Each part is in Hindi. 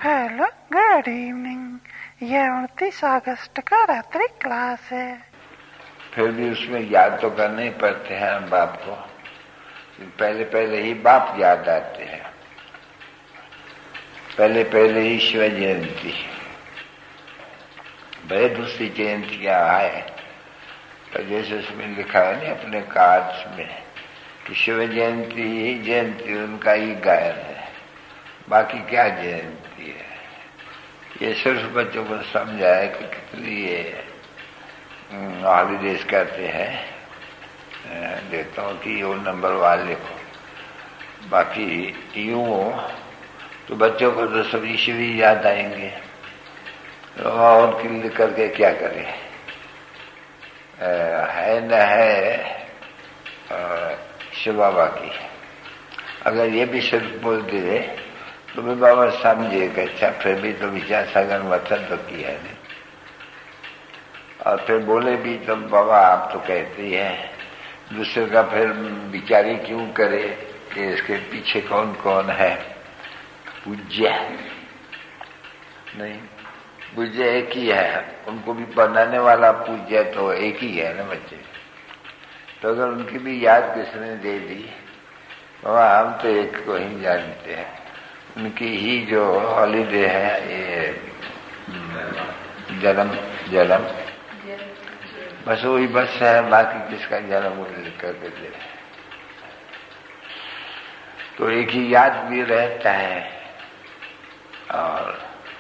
Hello, good evening. ये 29 अगस्त का रात्रि क्लास है। फिर भी उसमें याद तो करने ही पड़ते हैं हम बाप को। पहले पहले ही बाप याद आते हैं। पहले पहले ही शिव जयंती, भले दूसरी जयंतियां आए, पर जैसे उसमें लिखा है ना अपने कार्ड्स में कि शिव जयंती ही जयंती उनका ही गायन है, बाकी क्या जयंती है। ये सिर्फ बच्चों को समझाए कि कितनी ये हॉलीडेज करते हैं। देखता हूँ कि वो नंबर वाले को, बाकी यूं तो बच्चों को तो सब ईश्वरी याद आएंगे और किल करके क्या करें। है न है शिव बाबा की, अगर ये भी सिर्फ बोल दे तो भी बाबा समझे कि अच्छा फिर भी तो विचार सागर वचन तो किया है नहीं। और फिर बोले भी तो बाबा आप तो कहते ही हैं, दूसरे का फिर विचारी क्यों करे कि इसके पीछे कौन कौन है। पूज्य नहीं, पूज्य एक ही है, उनको भी बनाने वाला पूज्य तो एक ही है ना बच्चे। तो अगर उनकी भी याद किसने दे दी, बाबा हम तो एक को ही जानते हैं, उनकी ही जो हॉलीडे है ये जन्म बस वही बस है, बाकी किसका जन्म लिख करके दे। तो एक ही याद भी रहता है। और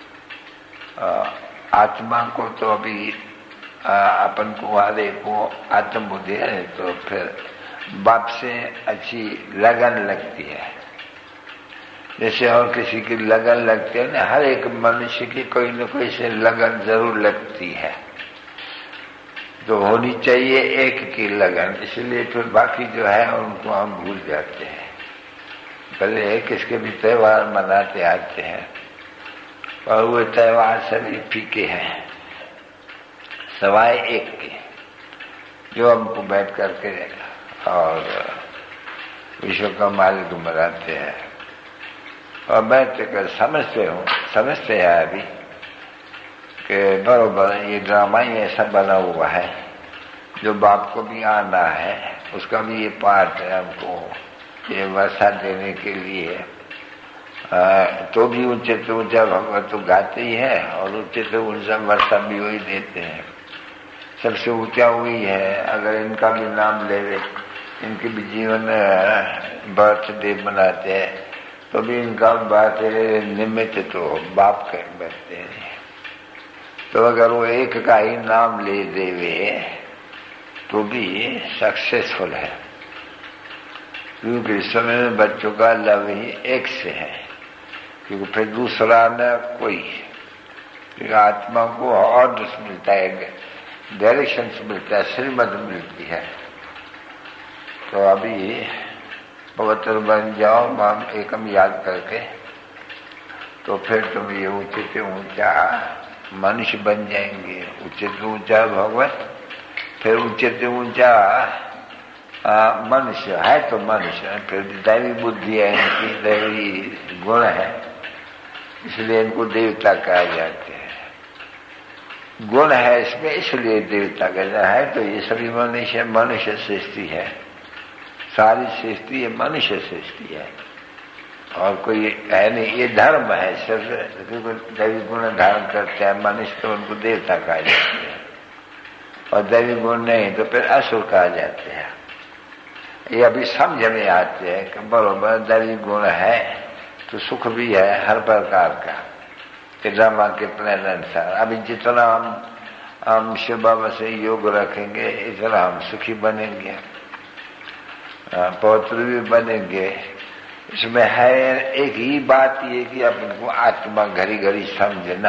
आत्मा को तो अभी अपन को हरे को आत्मबुद्धि है, तो फिर बाप से अच्छी लगन लगती है। जैसे और किसी की लगन लगती है ना, हर एक मनुष्य की कोई न कोई से लगन जरूर लगती है, तो होनी चाहिए एक की लगन। इसलिए फिर बाकी जो है उनको हम भूल जाते हैं। भले किसके भी त्योहार मनाते आते हैं और वो त्योहार सभी फीके हैं, सवाए एक के जो हमको बैठ करके और विश्व का मालिक मनाते हैं। और बैठ कर समझते हैं अभी कि बरोबर ये ड्रामा ही ऐसा बना हुआ है, जो बाप को भी आना है उसका भी ये पार्ट है हमको ये वर्षा देने के लिए। तो भी ऊंचे से ऊंचा भगवत तो गाते ही है और ऊंचे से ऊंचा वर्षा भी वही देते हैं। सबसे ऊंचा वही है। अगर इनका भी नाम ले, इनके भी जीवन बर्थडे मनाते हैं, तो भी इनका बात निमित्त तो बाप के बैठते हैं। तो अगर वो एक का ही नाम ले देवे तो भी सक्सेसफुल है, क्योंकि इस समय में बच्चों का लव ही एक से है, क्योंकि फिर दूसरा न कोई। क्योंकि आत्मा को ऑर्डर्स मिलता है, डायरेक्शंस मिलता है, श्रीमत मिलती है। तो अभी पवित्र बन जाओ माम एकम याद करके, तो फिर तुम ये ऊंचे से ऊंचा मनुष्य बन जाएंगे। ऊंचे से ऊंचा भगवत, फिर ऊंचे से ऊंचा मनुष्य है, तो मनुष्य फिर दैवी बुद्धि है, इनकी दैवी गुण है, इसलिए इनको देवता कहा जाते हैं। गुण है इसमें, इसलिए देवता कहता है। तो ये सभी मनुष्य सृष्टि है, सारी सृष्टि ये मनुष्य सृष्टि है और कोई है नहीं। ये धर्म है, सिर्फ दैवी गुण धारण करते हैं मनुष्य, तो उनको देवता कहा जाते हैं। और दैवी गुण नहीं तो फिर असुर कहा जाते हैं। ये अभी समझ में आते हैं कि बरोबर दैवी गुण है तो सुख भी है हर प्रकार का, कि ड्रामा के प्लान अनुसार। अभी जितना हम शिव बाबा से योग रखेंगे, इतना हम सुखी बनेंगे, पवित्र भी बनेंगे। इसमें है एक ही बात ये कि अपन को आत्मा घड़ी घड़ी समझना।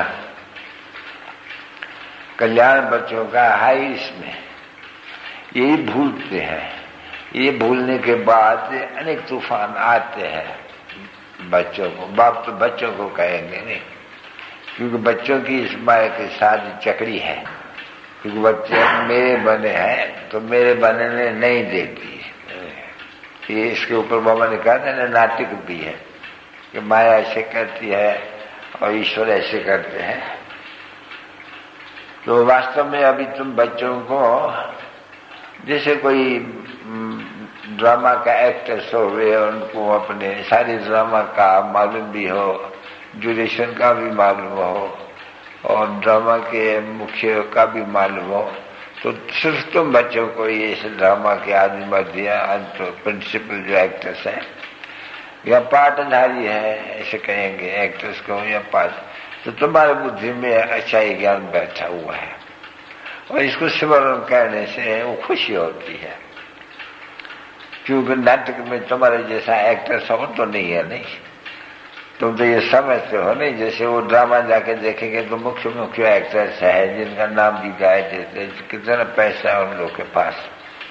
कल्याण बच्चों का है इसमें, यही भूलते हैं। ये भूलने के बाद अनेक तूफान आते हैं बच्चों को। बाप तो बच्चों को कहेंगे नहीं, क्योंकि बच्चों की इस माया के साथ चकड़ी है। क्योंकि बच्चे मेरे बने हैं तो मेरे बनने नहीं देती। ये इसके ऊपर बाबा ने कहा था ना, नाटक भी है कि माया ऐसे करती है और ईश्वर ऐसे करते हैं। तो वास्तव में अभी तुम बच्चों को जैसे कोई ड्रामा का एक्टर्स हो गए, उनको अपने सारे ड्रामा का मालूम भी हो, ड्यूरेशन का भी मालूम हो और ड्रामा के मुख्य का भी मालूम हो, तो सिर्फ तुम बच्चों को ये इस ड्रामा के आदि मध्य अंत प्रिंसिपल जो एक्टर्स हैं या पाठधारी है ऐसे कहेंगे एक्टर्स को या पाठ, तो तुम्हारे बुद्धि में अच्छा ही ज्ञान बैठा हुआ है और इसको स्मरण करने से वो खुशी होती है। क्योंकि नाटक में तुम्हारे जैसा एक्टर्स हो तो नहीं है, नहीं तुम तो ये समझते हो नहीं। जैसे वो ड्रामा जाके देखेंगे तो मुख्य मुख्य एक्टर्स है जिनका नाम भी गाए देते, कितना पैसा है उन लोग के पास,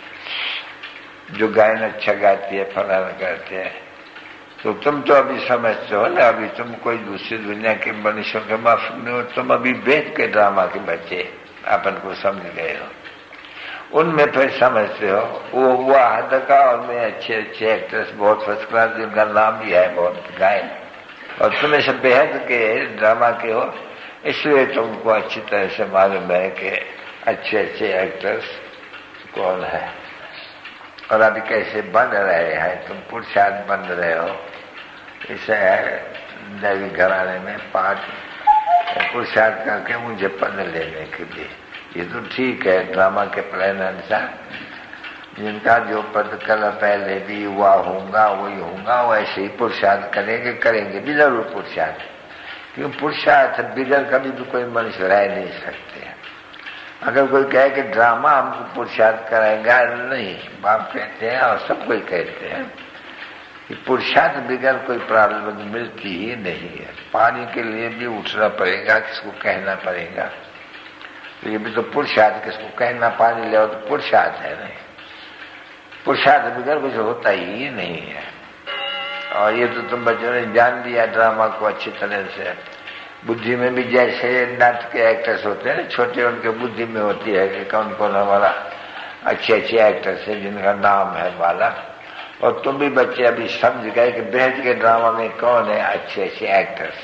जो गायन अच्छा गाती है फलाना करते हैं। तो तुम तो अभी समझते हो ना, अभी तुम कोई दूसरी दुनिया के मनुष्यों के माफिक नहीं हो, तुम अभी वेद के ड्रामा के बच्चे अपन को समझ गए हो, उनमें फिर समझते हो वो हुआ हद का और में अच्छे अच्छे एक्ट्रेस बहुत फर्स्ट क्लास जिनका नाम भी है बहुत गायन, और तुम ऐसे बेहद के ड्रामा के हो, इसलिए तुमको अच्छी तरह से मालूम है कि अच्छे अच्छे एक्टर्स कौन है और अभी कैसे बन रहे हैं। तुम पुरुषार्थ बन रहे हो, इसे दैवी घराने में पाठ पुरुषार्थ करके मुझे पद लेने के लिए, ये तो ठीक है ड्रामा के प्लान अनुसार, जिनका जो पद कल पहले भी हुआ होगा वही होगा, वैसे ही पुरुषार्थ करेंगे भी जरूर पुरुषार्थ, क्योंकि पुरुषार्थ बिगड़ कभी भी कोई मनुष्य रह नहीं सकते। अगर कोई कहे कि ड्रामा हमको पुरुषार्थ कराएगा, नहीं, बाप कहते हैं और सब कोई कहते हैं कि पुरुषार्थ बिगड़ कोई प्रारंभ मिलती ही नहीं है। पानी के लिए भी उठना पड़ेगा, किसको कहना पड़ेगा, तो ये भी तो पुरुषार्थ, किसको कहना पानी ले तो पुरुषार्थ है, नहीं पुरुषार्थ बिगड़ कुछ होता ही नहीं है। और ये तो तुम बच्चों ने जान लिया ड्रामा को अच्छी तरह से। बुद्धि में भी जैसे नाटक के एक्टर्स होते हैं छोटे, उनके बुद्धि में होती है कि कौन कौन हमारा अच्छे अच्छे एक्टर्स है जिनका नाम है वाला, और तुम भी बच्चे अभी समझ गए कि बेहद के ड्रामा में कौन है अच्छे अच्छे एक्टर्स,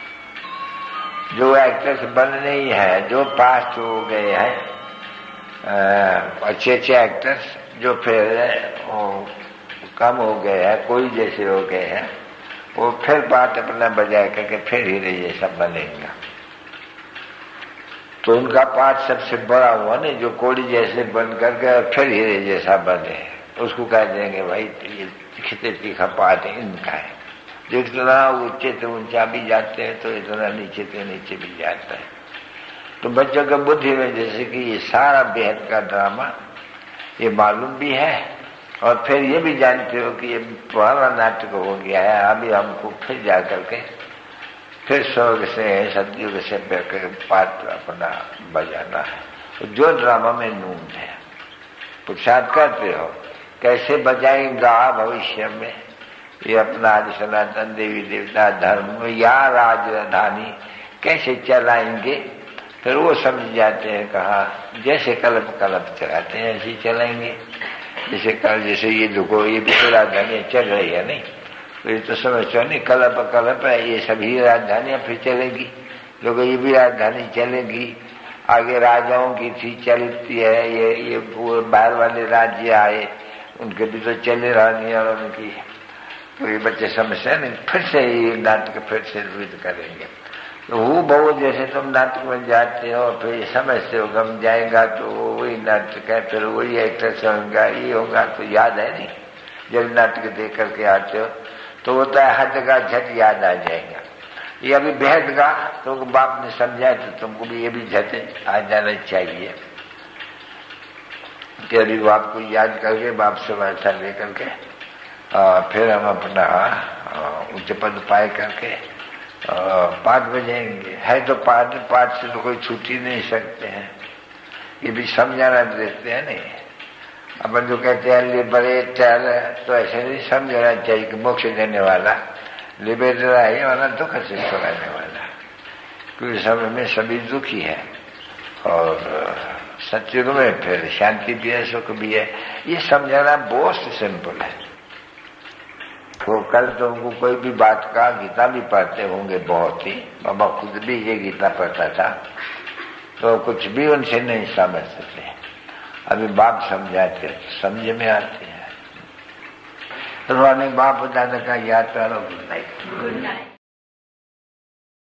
जो एक्टर्स बनने ही है, जो पास हो गए हैं अच्छे अच्छे एक्टर्स, जो फिर कम हो गए हैं कोई जैसे हो गए हैं, वो फिर बात अपना बजाय करके फिर हीरे जैसा बनेगा। तो उनका पाठ सबसे बड़ा हुआ नहीं, जो कोड़ी जैसे बन करके फिर हीरे जैसा बने, उसको कह देंगे भाई ये तीखे तीखा पाठ इनका है। जो इतना ऊंचे से ऊंचा भी जाते हैं तो इतना नीचे से नीचे भी जाता है। तो बच्चों के बुद्धि में जैसे कि ये सारा बेहद का ड्रामा ये मालूम भी है, और फिर ये भी जानते हो कि ये पुराना नाटक हो गया है, अभी हमको फिर जा करके फिर स्वर्ग से सतयुग से पाठ अपना बजाना है। तो जो ड्रामा में नून है पुरुषार्थ करते हो, कैसे बजाएंगा भविष्य में ये अपना आदि सनातन देवी देवता धर्म या राजधानी कैसे चलाएंगे, फिर वो समझ जाते हैं कहा जैसे कल्प कल्प चलाते हैं ऐसे चलाएंगे। जैसे कल जैसे ये देखो ये भी तो राजधानियां चल रही है, नहीं तो ये तो समझो नहीं कल्प कल्प है, ये सभी राजधानियां फिर चलेगी, लोग ये भी राजधानी चलेगी। आगे राजाओं की थी चलती है, ये बाहर वाले राज्य आए उनके भी तो चले रानी और उनकी, तो ये बच्चे समझते नहीं, फिर से ये नाटक फिर से विध करेंगे। तो वो बहुत जैसे तुम नाटक में जाते हो फिर समझते हो गम जाएगा तो वही नाटक है, फिर वही एक्ट्रेस होगा ये होगा, तो याद है नहीं। जब नाटक देख करके आते हो तो होता है हद का झट याद आ जाएगा। ये अभी बेहद का तो बाप ने समझाया तो तुमको भी ये भी झट आ जाना चाहिए कि अभी बाप को याद करके बाप से वार्ता लेकर के फिर हम अपना ऊंचे पद पाए करके पाठ बजाएंगे। है तो पाठ से तो कोई छूट ही नहीं सकते हैं, ये भी समझाना देते हैं। नहीं अपन जो कहते हैं लिबरेटर, तो ऐसे नहीं समझना चाहिए कि मोक्ष देने वाला लिबरेटर है वाला दुख से छुड़ाने वाला, क्योंकि समय में सभी दुखी है और सत्युग में फिर शांति भी है सुख भी है। ये समझाना बहुत सिंपल है। तो कल तो उनको कोई भी बात का गीता भी पढ़ते होंगे बहुत ही, बाबा खुद भी ये गीता पढ़ता था, तो कुछ भी उनसे नहीं समझ सकते। अभी बाप समझाते समझ में आते हैं। तो बाप दादा का याद करो। Good night.